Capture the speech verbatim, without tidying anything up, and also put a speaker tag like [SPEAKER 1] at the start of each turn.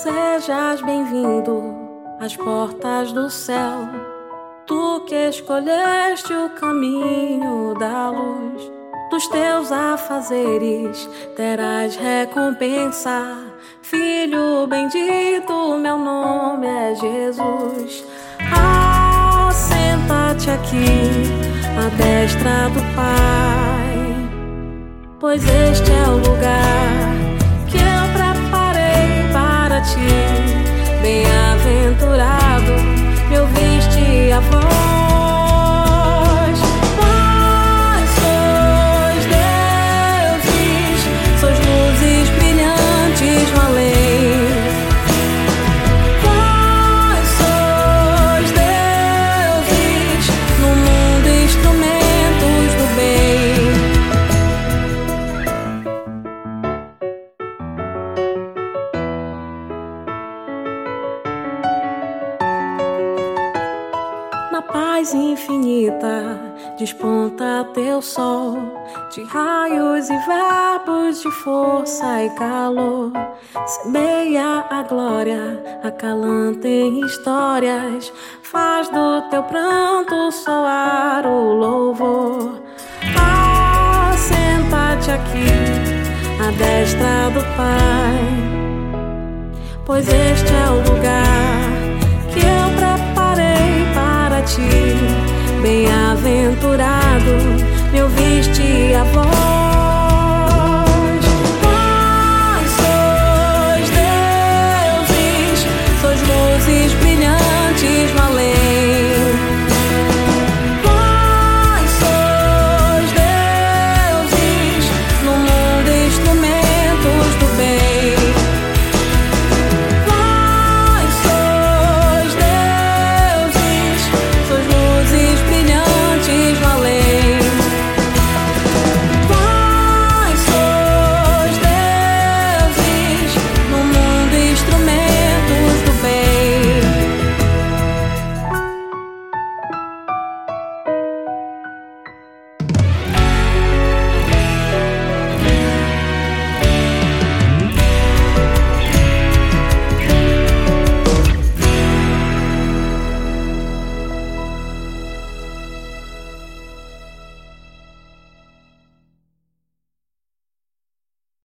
[SPEAKER 1] Sejas bem-vindo às portas do céu. Tu que escolheste o caminho da luz, dos teus afazeres terás recompensa. Filho bendito, meu nome é Jesus. Assenta-te aqui à destra do Pai, pois este é o lugar que eu preparei para ti. Bem-aventurado, me ouviste a voz. Vós sois deuses, sois luzes brilhantes no além. Vós sois deuses, no mundo instrumentos do bem. Na paz infinita desponta teu sol, de raios e verbos, de força e calor. Semeia a glória, acalanta em histórias, faz do teu pranto soar o louvor. Assenta-te aqui à destra do Pai, pois este é o lugar que eu preparei para ti. Bem-aventurado, me ouviste a voz.